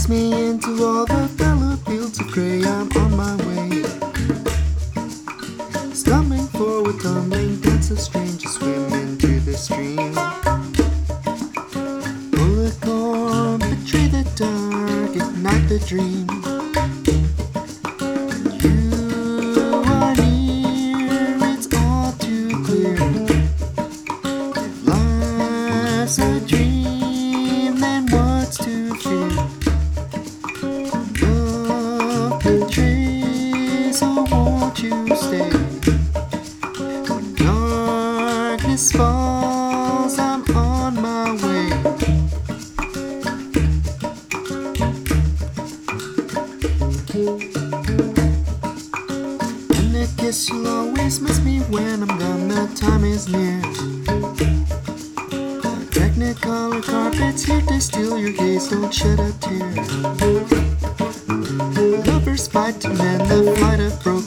chase me into all the fellow fields of gray. I'm on my way, stumbling forward, tumbling, dance a stranger, swim into the stream. Pull the cord, betray the dark, ignite the dream. You are near, it's all too clear. If life's a dream, then what's to fear? Love betrays, so won't you stay? When darkness falls, I'm on my way. And I guess you'll always miss me when I'm gone, the time is near. The technicolor carpet's here to steal your gaze, don't shed a tear. Lovers fight to mend the flight of broken